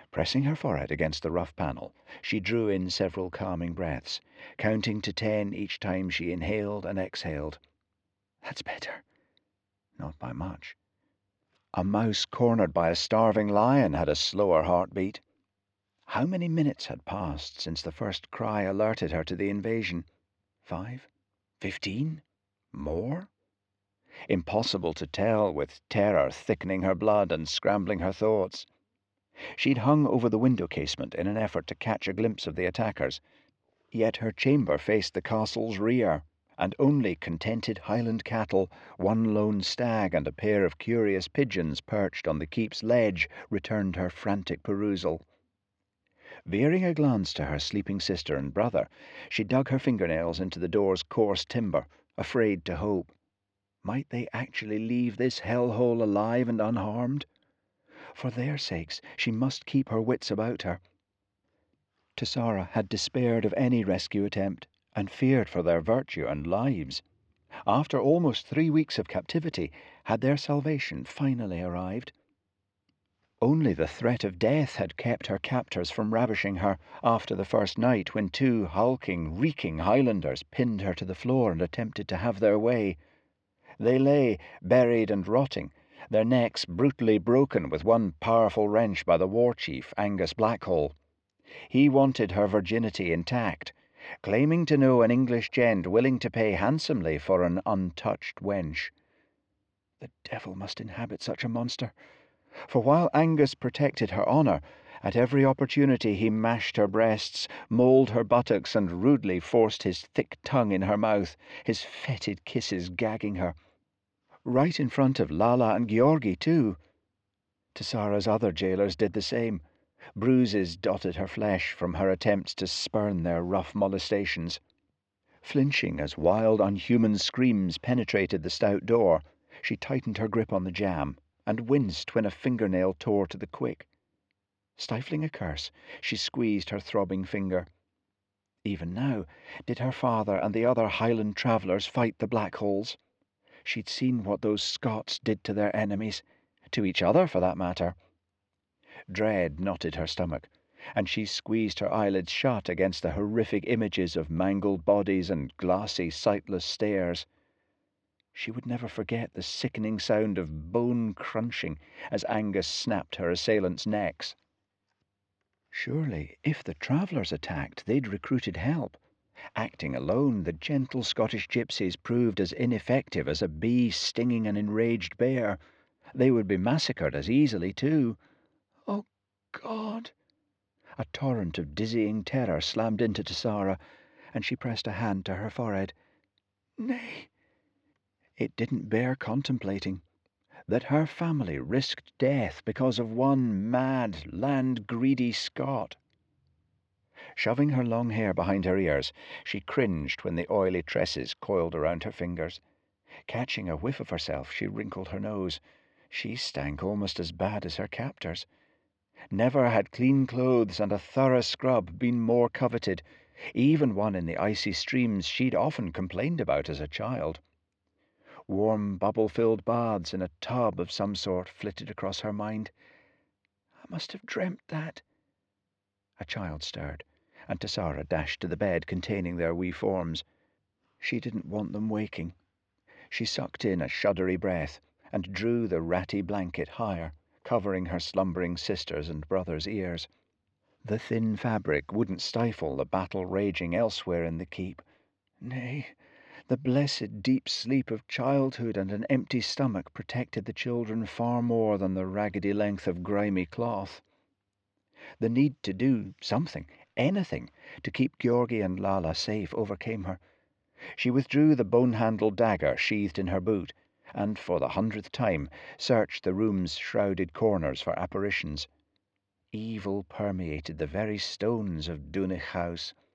Pressing her forehead against the rough panel, she drew in several calming breaths, counting to 10 each time she inhaled and exhaled. That's better. Not by much. A mouse cornered by a starving lion had a slower heartbeat. How many minutes had passed since the first cry alerted her to the invasion? 5? 15? More? Impossible to tell, with terror thickening her blood and scrambling her thoughts. She'd hung over the window casement in an effort to catch a glimpse of the attackers, yet her chamber faced the castle's rear, and only contented Highland cattle, one lone stag, and a pair of curious pigeons perched on the keep's ledge returned her frantic perusal. Veering a glance to her sleeping sister and brother, she dug her fingernails into the door's coarse timber, afraid to hope. Might they actually leave this hellhole alive and unharmed? For their sakes, she must keep her wits about her. Tisara had despaired of any rescue attempt, and feared for their virtue and lives. After almost 3 weeks of captivity, had their salvation finally arrived? Only the threat of death had kept her captors from ravishing her after the first night, when 2 hulking, reeking Highlanders pinned her to the floor and attempted to have their way. They lay, buried and rotting, their necks brutally broken with one powerful wrench by the war chief, Angus Blackhall. He wanted her virginity intact, claiming to know an English gent willing to pay handsomely for an untouched wench. The devil must inhabit such a monster, for while Angus protected her honour, at every opportunity he mashed her breasts, mauled her buttocks, and rudely forced his thick tongue in her mouth, his fetid kisses gagging her. Right in front of Lala and Georgi, too. Tisara's other jailers did the same. Bruises dotted her flesh from her attempts to spurn their rough molestations. Flinching as wild, unhuman screams penetrated the stout door, she tightened her grip on the jamb, and winced when a fingernail tore to the quick. Stifling a curse, she squeezed her throbbing finger. Even now, did her father and the other Highland travellers fight the Blackhalls? She'd seen what those Scots did to their enemies, to each other for that matter. Dread knotted her stomach, and she squeezed her eyelids shut against the horrific images of mangled bodies and glassy, sightless stares. She would never forget the sickening sound of bone crunching as Angus snapped her assailants' necks. Surely, if the travellers attacked, they'd recruited help. Acting alone, the gentle Scottish gypsies proved as ineffective as a bee stinging an enraged bear. They would be massacred as easily, too. Oh, God! A torrent of dizzying terror slammed into Tisara, and she pressed a hand to her forehead. Nay! It didn't bear contemplating. That her family risked death because of one mad, land-greedy Scot. Shoving her long hair behind her ears, she cringed when the oily tresses coiled around her fingers. Catching a whiff of herself, she wrinkled her nose. She stank almost as bad as her captors. Never had clean clothes and a thorough scrub been more coveted, even one in the icy streams she'd often complained about as a child. Warm, bubble-filled baths in a tub of some sort flitted across her mind. I must have dreamt that. A child stirred, and Tisara dashed to the bed containing their wee forms. She didn't want them waking. She sucked in a shuddery breath and drew the ratty blanket higher, covering her slumbering sisters' and brother's ears. The thin fabric wouldn't stifle the battle raging elsewhere in the keep. Nay, the blessed deep sleep of childhood and an empty stomach protected the children far more than the raggedy length of grimy cloth. The need to do something, anything, to keep Georgi and Lala safe overcame her. She withdrew the bone-handled dagger sheathed in her boot, and for the 100th time searched the room's shrouded corners for apparitions. Evil permeated the very stones of Dunwich House.